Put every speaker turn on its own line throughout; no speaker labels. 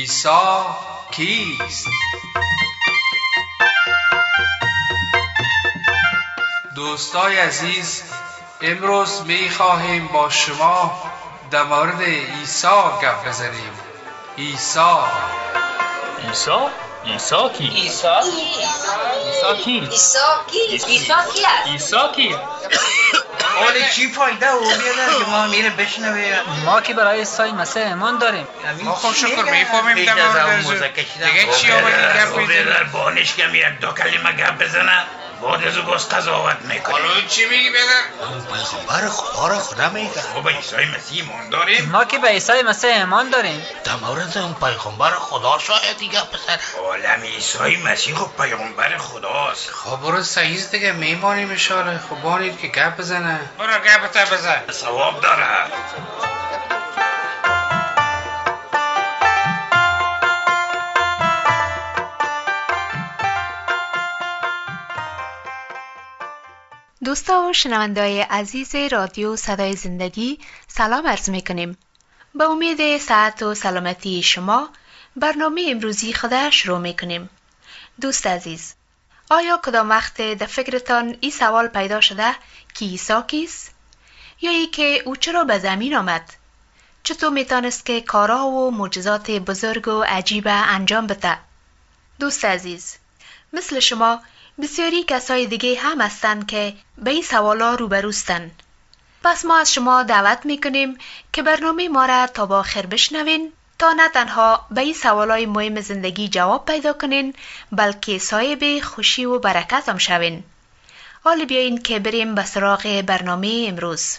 عیسی کیست؟ دوستای عزیز، امروز می خواهیم با شما در مورد عیسی گپ بزنیم. عیسی
کیست؟
حالا چی فایده او بیادر که ما میره بشنوه؟
ما که برای عیسی مسیح ایمان داریم.
ما خب شکر میفهمیم در مورد دیگه چی آمدی گپ
بیادر بانش که میره دو کلمه گپ بزنه بعد از او باز قضاوت میکنه.
حالا چی میگی بیادر؟
اون پیغمبر خدا را خدا میگه. ما به عیسی مسیح ایمان داریم.
ما که به عیسی مسیح ایمان داریم.
در مورد اون پیغمبر خدا شاید گپ بزنه. عالم عیسی مسیح خب پیغمبر خداست.
خب برو سعیز دیگه میمانیم اشاره. خب بانید که گپ بزنه.
برو گپت بزن.
ثواب داره.
دوستا و شنونده‌های عزیز رادیو صدای زندگی سلام عرض می‌کنیم. به امید صحت و سلامتی شما برنامه امروزی خود شروع می‌کنیم. دوست عزیز، آیا کدام وقت در فکرتان این سوال پیدا شده که عیسی کیست؟ یا ای که او چرا به زمین آمد؟ چطور میتونست که کارها و معجزات بزرگ و عجیب انجام بده؟ دوست عزیز، مثل شما بسیاری کسای دیگه هم هستند که به این سوالا روبروستن. پس ما از شما دعوت میکنیم که برنامه ما را تا با آخر بشنوین تا نه تنها به این سوالای مهم زندگی جواب پیدا کنین بلکه صاحب خوشی و برکت هم شوین. حالا بیاین که بریم به سراغ برنامه امروز.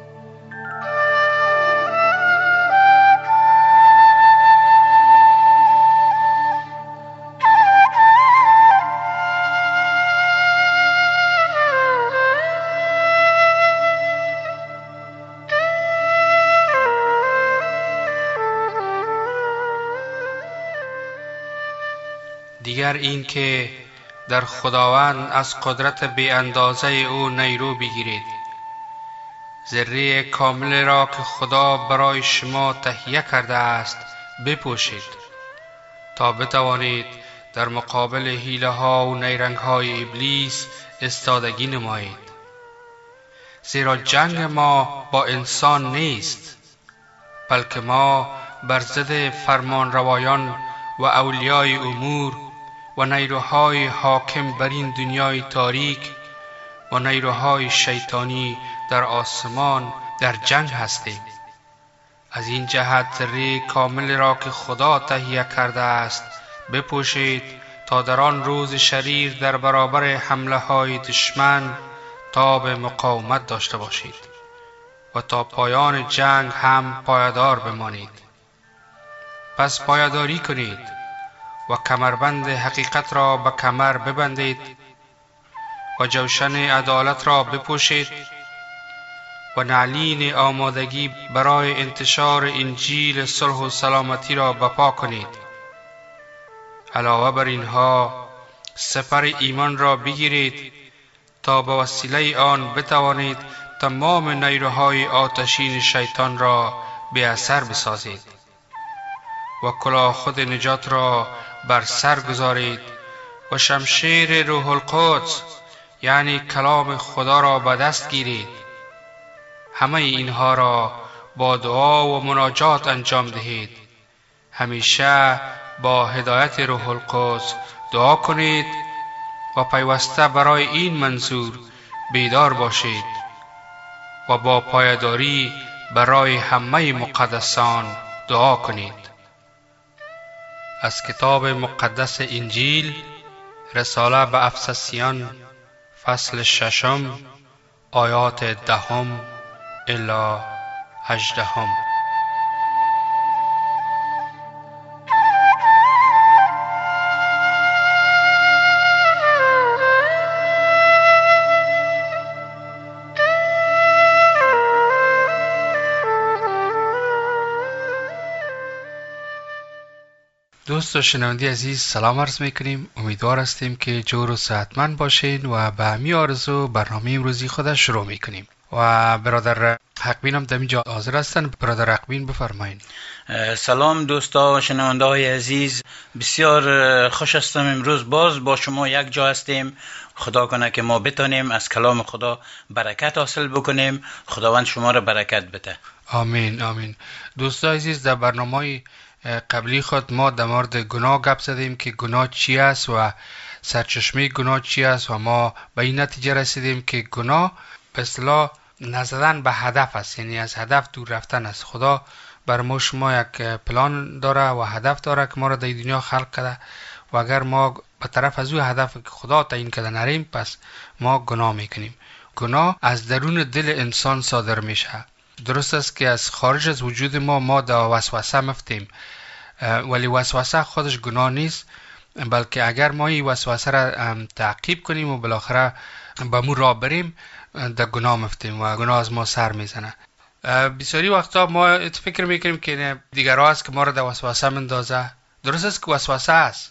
دیگر این که در خداوند از قدرت بی اندازه او نیرو بگیرید. ذره کامل را که خدا برای شما تهیه کرده است بپوشید تا بتوانید در مقابل حیله ها و نیرنگ های ابلیس استادگی نمایید. زیرا جنگ ما با انسان نیست، بلکه ما بر ضد فرمان روایان و اولیای امور و نیروهای حاکم بر این دنیای تاریک و نیروهای شیطانی در آسمان در جنگ هستیم. از این جهت ذره کامل را که خدا تهیه کرده است بپوشید تا در آن روز شریر در برابر حمله های دشمن تاب مقاومت داشته باشید و تا پایان جنگ هم پایدار بمانید. پس پایداری کنید و کمربند حقیقت را به کمر ببندید و جوشن عدالت را بپوشید و نعلین آمادگی برای انتشار انجیل صلح و سلامتی را بپا کنید. علاوه بر اینها سپر ایمان را بگیرید تا به وسیله آن بتوانید تمام نیروهای آتشین شیطان را بی اثر بسازید و کلاه خود نجات را بر سر گذارید و شمشیر روح القدس یعنی کلام خدا را به دست گیرید. همه اینها را با دعا و مناجات انجام دهید. همیشه با هدایت روح القدس دعا کنید و پیوسته برای این منظور بیدار باشید و با پایداری برای همه مقدسان دعا کنید. از کتاب مقدس انجیل رساله به افسسیان فصل 6 آیات 10 الی 18. دوست و شنونده عزیز سلام عرض میکنیم. امیدوار هستیم که جور و صحتمند باشین و به همی آرزو برنامه امروزی خود شروع میکنیم و برادر حقبین هم در اینجا حاضر هستن. برادر حقبین بفرمایین.
سلام دوستا و شنونده های عزیز، بسیار خوش هستم امروز باز با شما یک جا هستیم. خدا کنه که ما بتانیم از کلام خدا برکت حاصل بکنیم. خداوند شما را برکت بده.
آمین آمین. دوستا عزیز، در برنامه قبلی خود ما در مورد گناه گپ زدیم که گناه چی است و سرچشمه گناه چی است و ما به این نتیجه رسیدیم که گناه به اصطلاح نزدن به هدف است، یعنی از هدف دور رفتن است. خدا بر ما شما یک پلان داره و هدف داره که ما را در دنیا خلق کرده و اگر ما به طرف از او هدف که خدا تعیین کرده نریم پس ما گناه میکنیم. گناه از درون دل انسان صادر میشه. درست است که از خارج از وجود ما در وسوسه مفتیم، ولی وسوسه خودش گناه نیست، بلکه اگر ما این وسوسه را تعقیب کنیم و بالاخره به مو راه بریم در گناه مفتیم و گناه از ما سر میزنه. بسیاری وقتا ما فکر میکنیم که دیگر است که ما را در وسوسه مندازه. درست است که وسوسه است.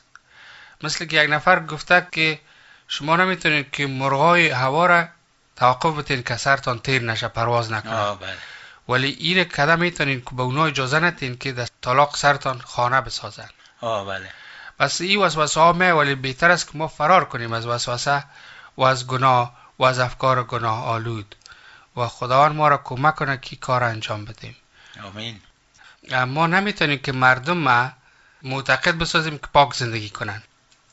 مثل که یک نفر گفته که شما نمیتونید که مرغای هوا را توقف بتین که سرتان تیر نشه، پرواز نکنه. ولی این کدام میتونین که به اونا اجازه ندین که در طلاق سرتان خانه بسازن.
بله.
پس این وسوسه ها ولی بهتر است که ما فرار کنیم از وسوسه و از گناه و از افکار گناه آلود و خداوند ما را کمک کنه که کار انجام بدیم.
آمین.
ما نمیتونیم که مردم معتقد بسازیم که پاک زندگی کنن.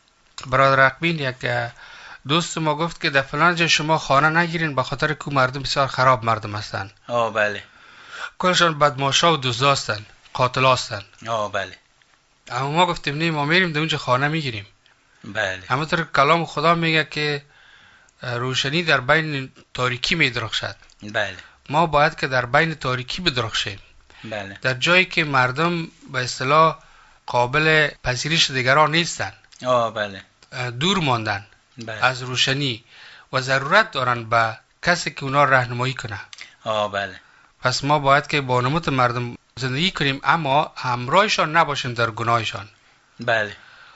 برادر حقبین یک دوست ما گفت که در فلان جای شما خانه نگیرین به خاطر که مردم بسیار خراب مردم هستن.
بله.
کلشان بدمعاشا و دزدا هستن، قاتلا هستن.
بله.
اما ما گفتیم نه، ما میریم در اونجا خانه میگیریم.
بله.
همونطور کلام خدا میگه که روشنی در بین تاریکی میدرخشد.
بله.
ما باید که در بین تاریکی بدرخشیم.
بله.
در جایی که مردم به اصطلاح قابل پذیرش دیگران نیستن.
بله.
دور ماندن.
بله.
از روشنی و ضرورت دارن به کسی که اونا راهنمایی کنه.
بله.
پس ما باید که با نمود مردم زندگی کنیم اما همراهشان نباشیم در گناهشان.
بله.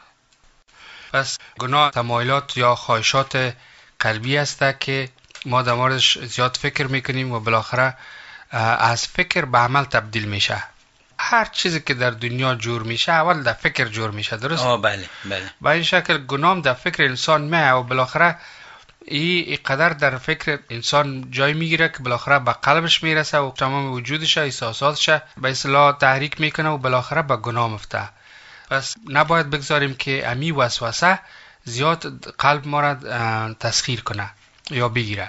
پس گناه تمایلات یا خواهشات قلبی است که ما در موردش زیاد فکر میکنیم و بالاخره از فکر به عمل تبدیل میشه. هر چیزی که در دنیا جور میشه اول در فکر جور میشه. درست؟
بله. بله.
به این شکل گناه در فکر انسان میه و بالاخره این قدر در فکر انسان جای میگیره که بالاخره به قلبش میرسه و تمام وجودش احساساتش به اصطلاح تحریک میکنه و بالاخره به گناه مفته. پس نباید بگذاریم که امی وسوسه زیاد قلب ما را تسخیر کنه یا بگیره.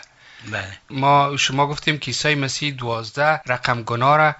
بله.
شما گفتیم که عیسی مسیح 12 رقم گناه را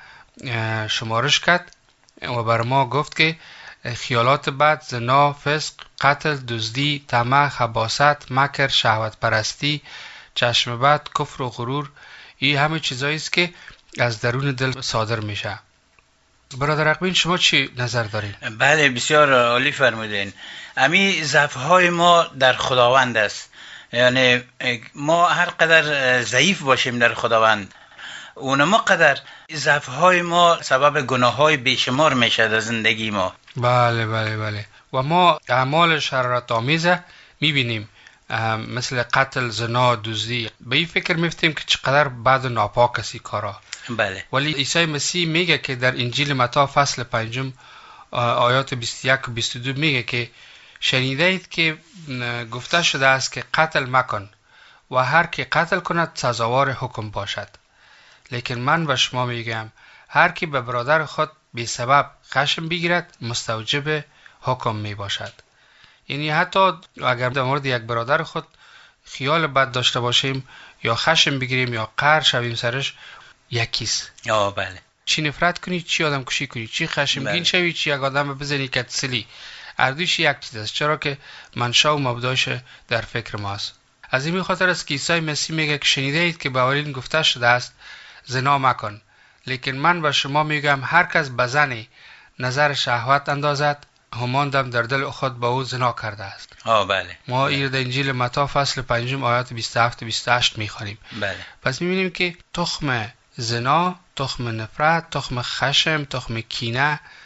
شمارش کرد و بر ما گفت که خیالات بد، زنا، فسق، قتل، دزدی، طمع، خباثت، مکر، شهوت پرستی، چشم بد، کفر و غرور، این همه چیزایی است که از درون دل صادر میشه. برادر حقبین شما چی نظر دارین؟
بله، بسیار عالی فرمودین. امی ضعف‌های ما در خداوند است. یعنی ما هر قدر ضعیف باشیم در خداوند، اونما قدر ضعف‌های ما سبب گناه‌های بیشمار میشه در زندگی ما.
بله بله بله. و ما اعمال شرارت آمیز میبینیم مثل قتل، زنا، دزدی. به این فکر میفتیم که چقدر بد و ناپاک است این کارا.
بله.
ولی عیسی مسیح میگه که در انجیل متی فصل 5 آیات 21 و 22 میگه که شنیده اید که گفته شده است که قتل مکن و هر که قتل کند سزاوار حکم باشد. لیکن من به شما میگم هر کی به برادر خود بی سبب خشم بگیرد مستوجب حکم می باشد. یعنی حتی اگر در مورد یک برادر خود خیال بد داشته باشیم یا خشم بگیریم یا قهر شویم سرش، یکیست.
بله.
چی نفرت کنی، چی آدم کشی کنی، چی خشمگین شوی، چی یک آدم بزنی که تسلی، اردوش یک چیز است، چرا که منشأ و مبداش در فکر ماست. از این خاطر است که عیسی مسیح میگه که شنیده اید که به اولین گفته شده است زنا مکن، لیکن من به شما میگم هر کس به زنی نظر شهوت اندازد همان دم در دل خود با او زنا کرده است.
بله.
ما این در انجیل متی فصل 5 آیات 27 و 28 میخوانیم.
بله.
پس میبینیم که تخم زنا، تخم نفرت، تخم خشم، تخم کینه،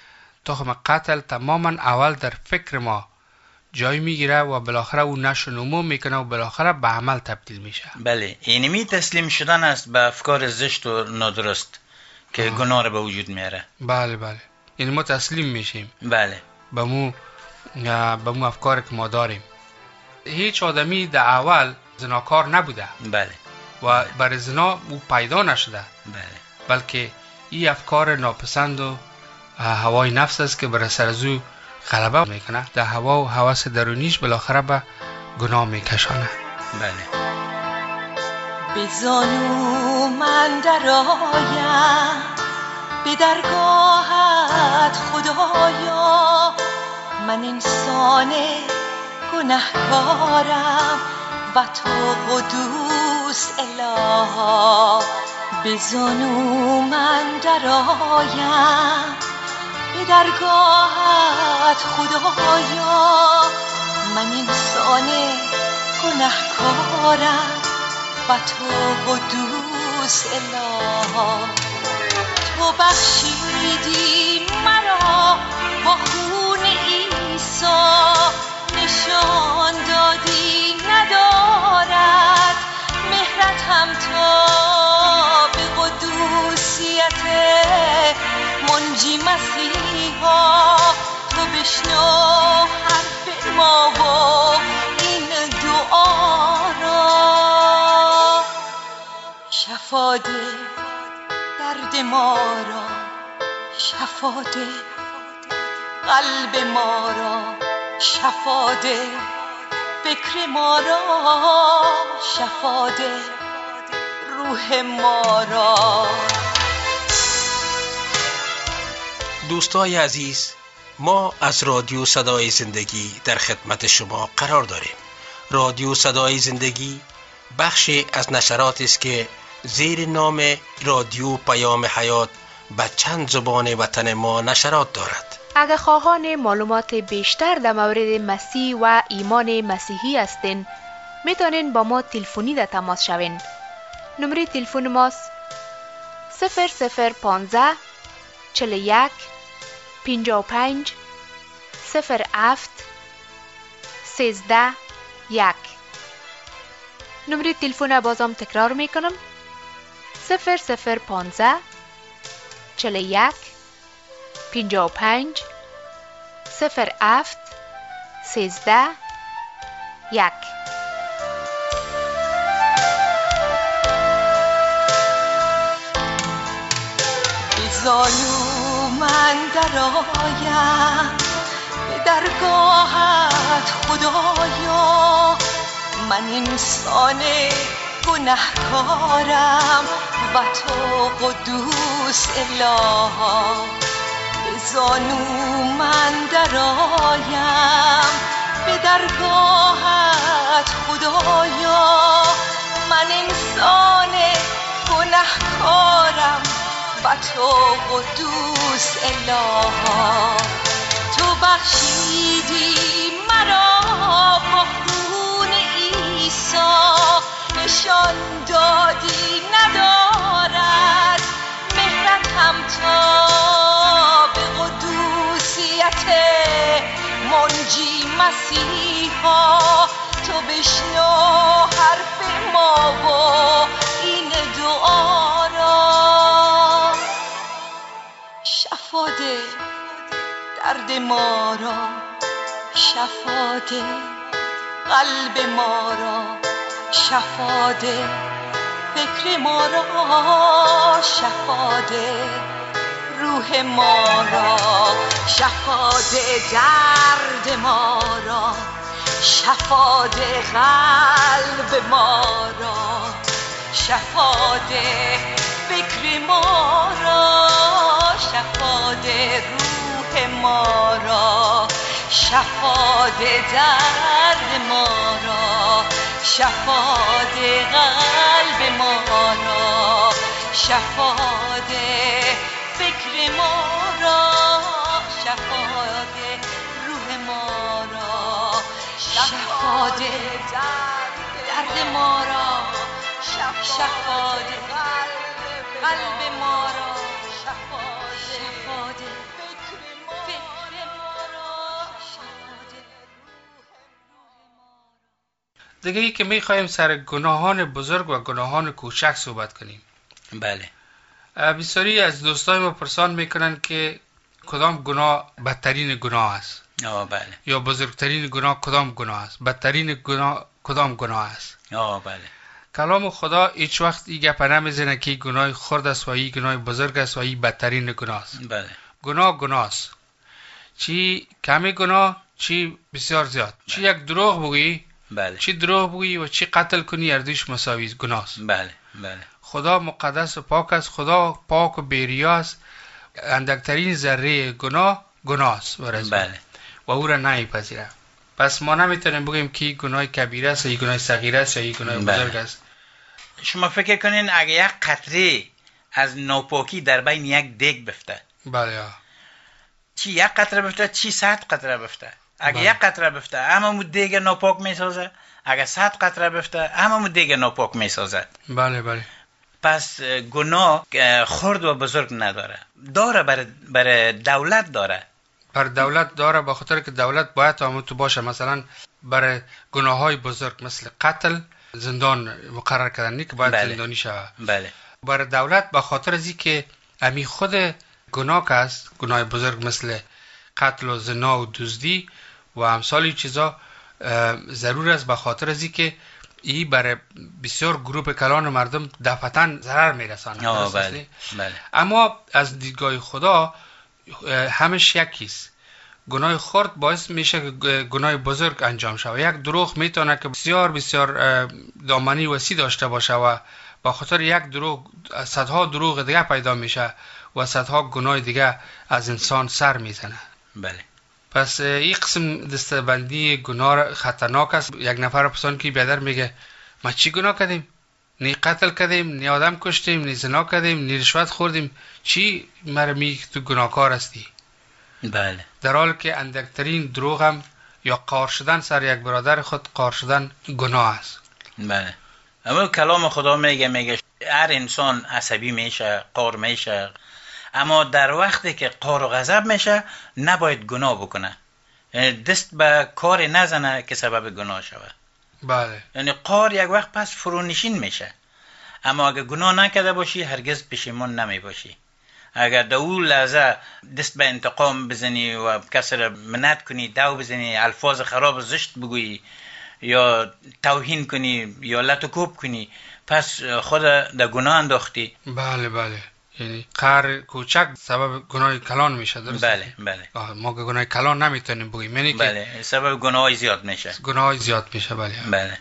تخم قتل تماما اول در فکر ما جای میگیره و بالاخره اون نشو نمو میکنه و بالاخره به عمل تبدیل میشه.
بله، اینمی تسلیم شدن است به افکار زشت و نادرست که گناه رو به وجود میاره.
بله بله، یعنی ما تسلیم میشیم
بله
به مو افکار که ما داریم. هیچ آدمی در اول زناکار نبوده.
بله.
و برای زنا او پیدا نشده.
بله.
بلکه این افکار ناپسند و هوای نفس است که بر سر از او غلبه میکنه، در هوا و هوس درونیش بالاخره به گناه میکشانه.
بله.
به زانو من درآیم به درگاهت خدایا، من انسان گنهکارم و تو قدوس اله. به زانو من درآیم به درگاهت خدایا، من انسان گنهکارم و تو قدوس اله. تو بخشیدی مرا با خون عیسی، نشان دادی ندارد مهرت هم تا به قدوسیت منجی مسیحا. تو بشنو حرف ما و این دعا را، شفا ده درد ما را، شفا ده قلب ما را، شفا ده فکر ما را، شفا ده روح ما را.
دوستای عزیز، ما از رادیو صدای زندگی در خدمت شما قرار داریم. رادیو صدای زندگی بخشی از نشراتی است که زیر نام رادیو پیام حیات به چند زبان وطن ما نشرات دارد.
اگر خواهان معلومات بیشتر در مورد مسیح و ایمان مسیحی هستین، میتونین با ما تلفنی در تماس شوین. نمره تلفن ماست 0015 41 55 07 13 1. نمره تلفن بازم تکرار میکنم 0015 41 55 07 13 1.
به زانو من درآیم به درگاهت خدایا، من انسان گنهکارم و تو قدوس اله. به زانو من درآیم به درگاهت خدایا، من انسان گنهکارم و تو قدوس اله. تو بخشیدی مرا با خون عیسی، نشان دادی ندارد مهرت هم تا به قدوسیت منجی مسیحا. تو بشنو حرف ما و این دعا را، شفا ده درد ما را، شفا ده قلب ما را، شفا ده فکر ما را، شفا ده روح ما را، شفا ده درد ما را، شفا ده قلب ما را، شفا ده فکر ما را، شفا ده روح ما را، شفا ده درد ما را، شفا ده قلب ما را، شفا ده فکر ما را، شفا ده روح ما را، شفا ده درد ما را، شفا ده قلب ما را، شفا ده فکر
دیگه ای که میخوایم سر گناهان بزرگ و گناهان کوچک صحبت کنیم.
بله.
بسیاری از دوستای ما پرسان میکنن که کدام گناه بدترین گناه است.
بله.
یا بزرگترین گناه کدام گناه است، بدترین گناه کدام گناه است.
بله.
کلام خدا هیچ وقت این گپ نمیزنه که گناه خرد است و این گناه بزرگ است و این بدترین گناه است.
بله.
گناه است. چی کمی گناه، چی بسیار زیاد.
بله.
چی یک دروغ بگویی،
بله.
چی دروغ بگویی و چی قتل کنی، اردوش مساوی است، گناه است.
بله. بله.
خدا مقدس و پاک است، خدا پاک و بی‌ریا است. اندکترین ذره گناه است.
بله.
و او را نمیپذیره. پس ما نمیتونیم بگیم که گناه کبیره است یا گناه صغیره است یا گناه بزرگ است.
شما فکر کنین اگه یک قطره از ناپاکی در بین یک دیگ بفته،
بله،
چی یک قطره بفته چی 100 قطره بفته، اگه یک قطره بفته همون دیگ ناپاک میسازه، اگه 100 قطره بفته همون دیگ ناپاک میسازه.
بله.
پس گناه خرد و بزرگ نداره. داره برای دولت داره.
بر دولت داره، به خاطر که دولت باید آمون تو باشه. مثلا برای گناه های بزرگ مثل قتل زندان مقرر کردن، نه که باید زندانی شود.
بله.
برای دولت به خاطر ازی که امی خود گناه که است، گناه بزرگ مثل قتل و زنا و دزدی و امثال این چیزا ضرور است، به خاطر ازی که این برای بسیار گروه کلان مردم دفعتاً ضرر میرسانه.
بله.
اما از دیدگاه خدا همش یکیست. گناه خرد باعث میشه که گناه بزرگ انجام شود. یک دروغ میتونه که بسیار دامنی وسیع داشته باشه و با خاطر یک دروغ صدها دروغ دیگه پیدا میشه و صدها گناه دیگه از انسان سر میزنه.
بله.
پس این قسم دستبندی گناه خطرناک است. یک نفر پرسان که بیادر میگه ما چی گناه کردیم؟ نی قتل کردیم، نی آدم کشتیم، نی زنا کردیم، نی رشوت خوردیم، چی مرمی تو گناهکار هستی؟
بله.
در حال که اندکترین دروغ هم یا قار شدن سر یک برادر خود قار شدن گناه است.
بله. اما کلام خدا میگه هر انسان عصبی میشه، قار میشه، اما در وقتی که قار و غضب میشه نباید گناه بکنه. یعنی دست به کار نزنه که سبب گناه شود.
بله.
یعنی قار یک وقت پس فرونشین میشه، اما اگه گناه نکرده باشی هرگز پشیمان نمی باشی. اگر در اون لحظه دست به انتقام بزنی و کسی را منت کنی، دو بزنی، الفاظ خراب زشت بگویی یا توهین کنی یا لطوکوب کنی، پس خود در گناه انداختی.
بله. یعنی قهر کوچک سبب گناه کلان میشه، درست؟
بله.
ما که گناه کلان نمیتونیم بگیم، یعنی
بله، سبب گناه زیاد میشه.
گناه زیاد میشه.
بله.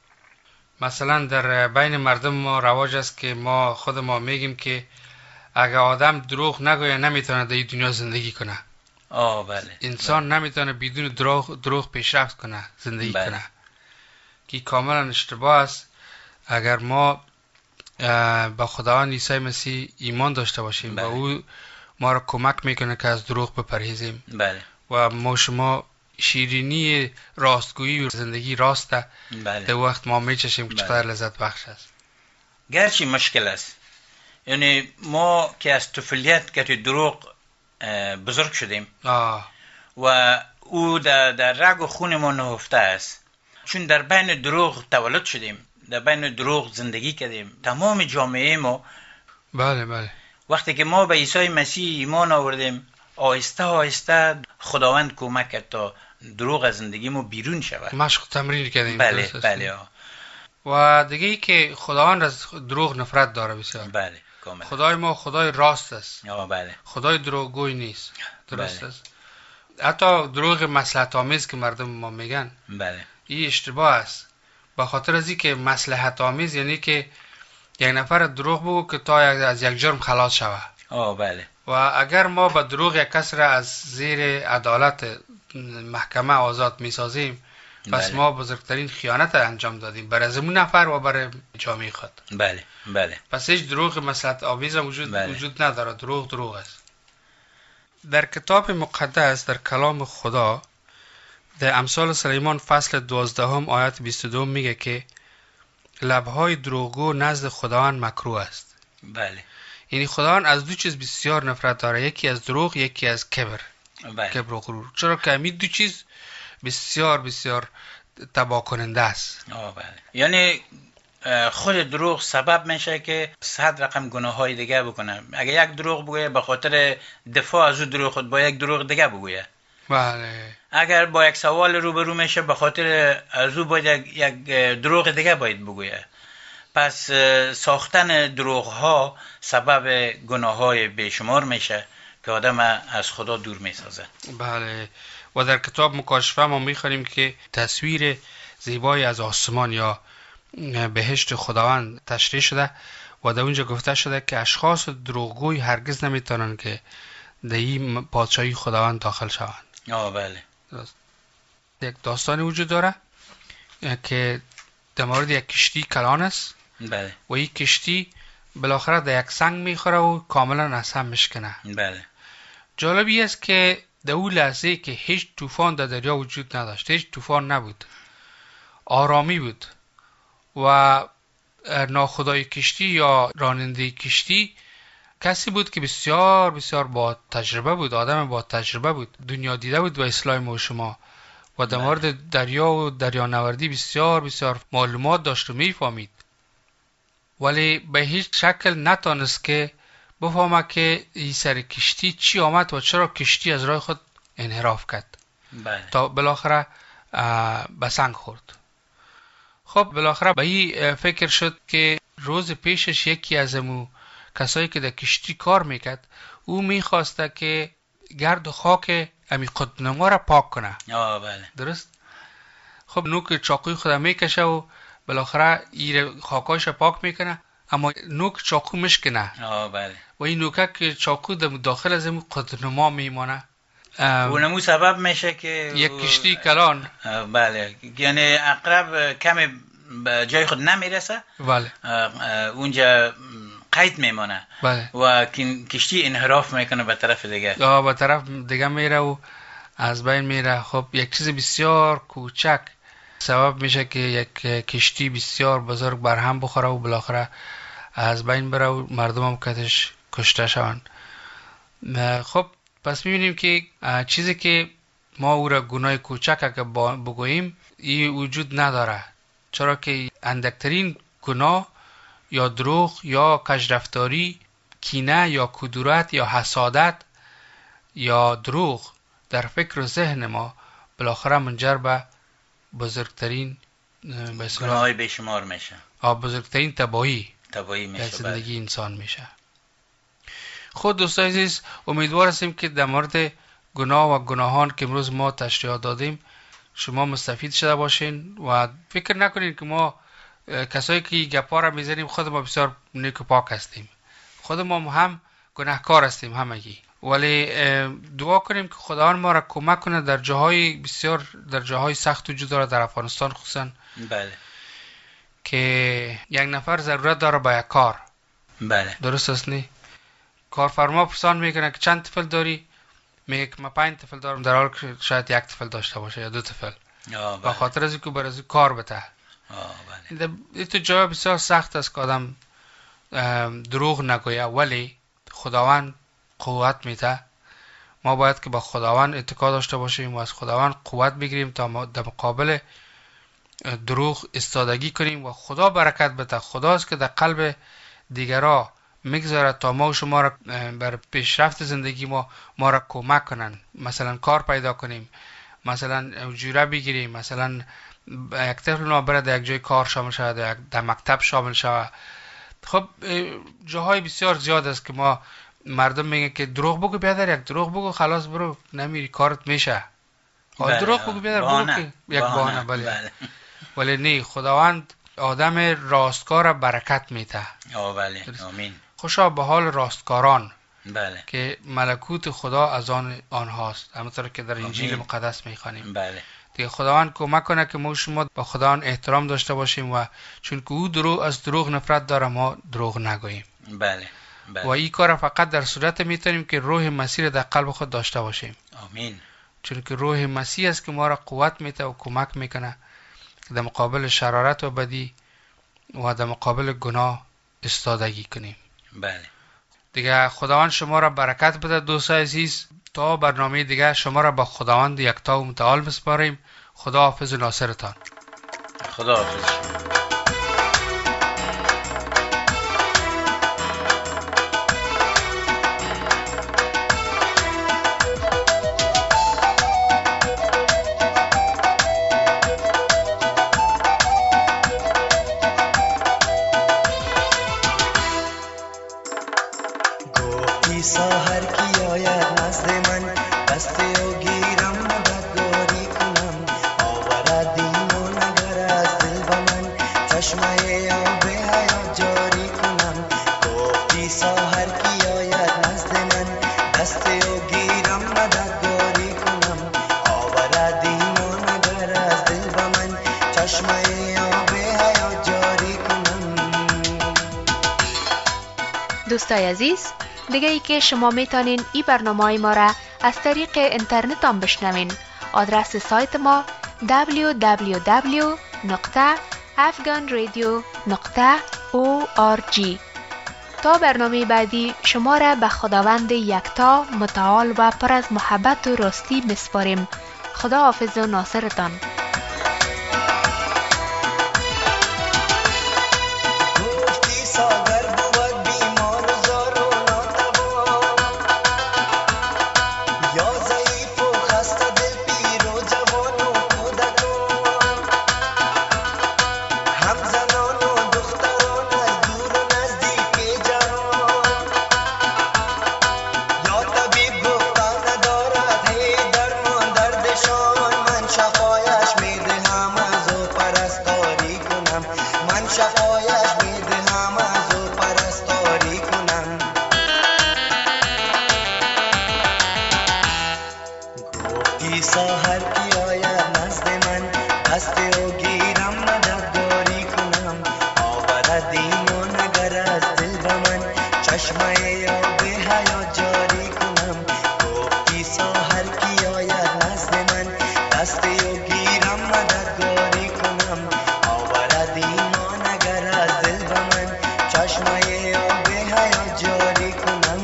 مثلا در بین مردم ما رواج است که خود ما میگیم که اگه آدم دروغ نگویه نمیتونه در این دنیا زندگی کنه.
بله.
انسان نمیتونه بدون دروغ پیشرفت کنه، زندگی کنه، که کاملا اشتباه است. اگر ما با خداوند عیسی مسیح ایمان داشته باشیم و او ما را کمک میکنه که از دروغ بپرهیزیم، و ما شما شیرینی راستگویی و زندگی راسته، در وقت ما میچشیم که چقدر لذت بخش است.
گرچه مشکل است، یعنی ما که از طفولیت که دروغ بزرگ شدیم و او در رگ و خون ما نهفته است، چون در بین دروغ تولد شدیم، در بین دروغ زندگی کردیم، تمام جامعه ما.
بله.
وقتی که ما به عیسی مسیح ایمان آوردیم، آهسته خداوند کمک کرد تا دروغ از زندگی ما بیرون شود.
مشق تمرین کردیم.
بله.
و دیگه ای که خداوند از دروغ نفرت داره بسیار.
بله، کاملا.
خدای ما خدای راست است.
بله.
خدای دروغگوی نیست. درست است. حتی دروغ مصلحت آمیز که مردم ما میگن،
بله،
این اشتباه است. به خاطر از اینکه مصلحت آمیز یعنی که یک نفر دروغ بگو که تا از یک جرم خلاص شود.
بله.
و اگر ما با دروغ یک کس را از زیر عدالت محکمه آزاد میسازیم، پس ما بزرگترین خیانت انجام دادیم برای زمون نفر و برای جامعه خود.
بله.
پس هیچ دروغ مصلحت آمیز وجود نداره. دروغ است. در کتاب مقدس، در کلام خدا، در امثال سلیمان فصل 12 آیت 22 میگه که لبهای دروغگو نزد خداوند مکروه است.
بله.
یعنی خداوند از دو چیز بسیار نفرت داره، یکی از دروغ، یکی از کبر. کبر و غرور. چرا که همین دو چیز بسیار تباه کننده است.
بله. یعنی خود دروغ سبب میشه که 100 رقم گناه های دیگه بکنه. اگه یک دروغ بگویه به خاطر دفاع از اون دروغ خود با یک دروغ دیگه بگویه.
بله.
اگر با یک سوال روبرو میشه به خاطر از او باید یک دروغ دیگه باید بگویه. پس ساختن دروغ ها سبب گناه های بیشمار میشه که آدم از خدا دور میسازه.
بله. و در کتاب مکاشفه ما میخوانیم که تصویر زیبایی از آسمان یا بهشت خداوند تشریح شده و در اونجا گفته شده که اشخاص دروغگوی هرگز نمیتونن که در این پادشاهی خداوند داخل شوند.
بله.
یک داستانی وجود داره که در مورد یک کشتی کلان است.
بله.
و این کشتی بالاخره در یک سنگ میخوره و کاملا از هم میشکنه.
بله.
جالبی است که در اون لحظه که هیچ طوفان در دریا وجود نداشت، هیچ طوفان نبود، آرامی بود و ناخدای کشتی یا راننده کشتی کسی بود که بسیار بسیار با تجربه بود، آدم با تجربه بود، دنیا دیده بود و اسلام و شما و در مورد دریا و دریانوردی بسیار بسیار معلومات داشت و میفهمید، ولی به هیچ شکل نتانست که بفهمه که این سر کشتی چی آمد و چرا کشتی از راه خود انحراف کرد.
بله.
تا بالاخره به سنگ خورد. خب بالاخره به این فکر شد که روز پیشش یکی از امو کسایی که در کشتی کار میکرد او میخواسته که گرد و خاک امی قطنما را پاک کنه.
بله.
درست؟ خب نوک چاقوی خود میکشه و بالاخره این خاکاش پاک میکنه، اما نوک چاقو مشکنه.
بله.
و این نوکه که چاقو داخل از امو قطنما میمانه.
اونمو سبب میشه که
یک کشتی کلان.
بله. یعنی اقرب کمی به جای خود نمیرسه.
بله.
اونجا قید میمانه.
بله.
و کشتی انحراف میکنه به طرف دیگه.
به طرف دیگه میره و از بین میره. خب یک چیز بسیار کوچک سبب میشه که یک کشتی بسیار بزرگ برهم بخوره و بالاخره از بین بره و مردم هم کتش کشته شوند. خب پس میبینیم که چیزی که ما او را گناه کوچک اگه بگوییم این وجود نداره، چرا که اندکترین گناه یا دروغ یا کژرفتاری، کینه یا کدورت یا حسادت یا دروغ در فکر و ذهن ما بالاخره منجر به بزرگترین
گناه‌های بیشمار میشه.
بزرگترین تباهی
میشه
در زندگی انسان میشه. خود دوستان عزیز امیدوار هستیم که در مورد گناه و گناهان که امروز ما تشریح دادیم شما مستفید شده باشین و فکر نکنین که ما کسایی که گپا را میزنیم خود ما بسیار نیک و پاک هستیم. خود ما هم گناهکار هستیم همگی، ولی دعا کنیم که خداوند ما را کمک کنه در جاهای بسیار در جاهای سخت وجود داره در افغانستان خصوصا.
بله.
که یک نفر ضرورت داره به یک کار.
بله.
درست است نی؟ کارفرما پرسان میکنه که چند طفل داری؟ میگه که من 5 طفل دارم، در حالی که شاید 1 طفل داشته باشه یا 2 طفل. به خاطر از اینکه برای کار بده.
بله.
این تو جای بسیار سخت است که آدم دروغ نگویه، ولی خداوند قوت میده. ما باید که با خداوند اتکا داشته باشیم و از خداوند قوت بگیریم تا در مقابل دروغ استادگی کنیم و خدا برکت بده. خداست که در قلب دیگرها میگذاره تا ما و شما را بر پیشرفت زندگی ما را کمک کنن. مثلا کار پیدا کنیم، مثلا اجوره بگیریم، مثلا یک طفل ما بره در یک جای کار شامل شود، در مکتب شامل شود. خب جاهای بسیار زیاد است که ما مردم میگن که دروغ بگو بیادر، یک دروغ بگو خلاص برو نمیری کارت میشه. دروغ بگو بیادر برو که یک بهانه. بله. ولی نه، خداوند آدم راستکار برکت میده.
بله. آمین.
خوشا به حال راستکاران.
بله.
که ملکوت خدا از آنهاست، همونطور که در انجیل مقدس میخوانیم.
بله.
دیگه خداوند کمک کنه که ما شما با خداوند احترام داشته باشیم و چون که او از دروغ نفرت داره ما دروغ نگوییم.
بله.
و این کار فقط در صورت میتونیم که روح مسیح در قلب خود داشته باشیم.
آمین.
چون که روح مسیح است که ما را قوت میده و کمک میکنه در مقابل شرارت و بدی و در مقابل گناه استادگی کنیم.
بله.
دیگه خداوند شما را برکت بده دوستان عزیز. تا برنامه دیگه شما را با خداوند یکتا و متعال بسپاریم. خدا حافظ و ناصرتان.
خدا حافظ شما.
ساحر کی آید نزد من دست او گیرم مددگاری کنم آوردیم و نگر از دل به من چشمه آب حیات جاری کنم گفتی ساحر کی آید نزد من دست او گیرم مددگاری کنم آوردیم و نگر از دل به من چشمه آب حیات جاری کنم.
دوستای عزیز، دیگه ای که شما میتونین این برنامه ما را از طریق اینترنت هم بشنوین. آدرس سایت ما www.afghanradio.org. تا برنامه بعدی شما را به خداوند یکتا متعال و پر از محبت و راستی میسپاریم. خدا حافظ و ناصرتان.
ساحر کی آید نزد من دست او گیرم مددگاری کنم آوردیم و نگر از دل به من چشمه آب حیات جاری کنم گفتی ساحر کی آید نزد من دست او گیرم مددگاری کنم آوردیم و نگر از دل به من چشمه آب حیات جاری کنم.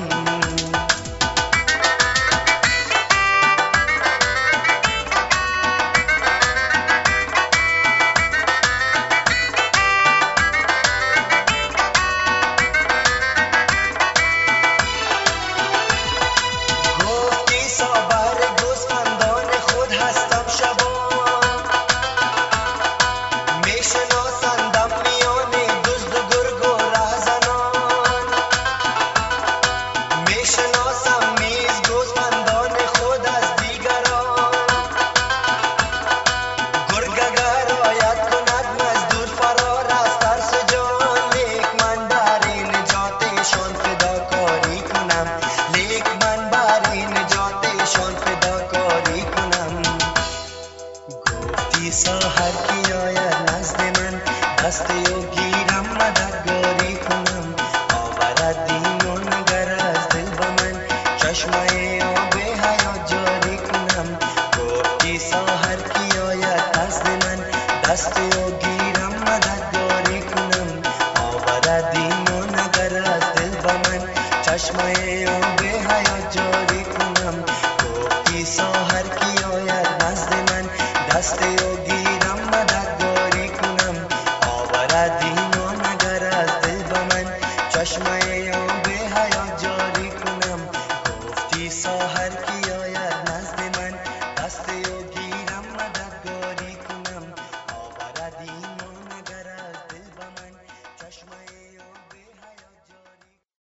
ساحر کی آید نزد من دست او گیرم مددگاری کنم آوردیم و نگر از دل به من چشمه آب حیات جاری کنم گفتی ساحر کی آید نزد من دست او گیرم مددگاری کنم آوردیم و نگر از دل به من چشمه آب حیات جاری کنم گفتی ساحر کی آید نزد من دست او گیرم مددگاری کنم آوردیم و نگر از دل به من چشمه آب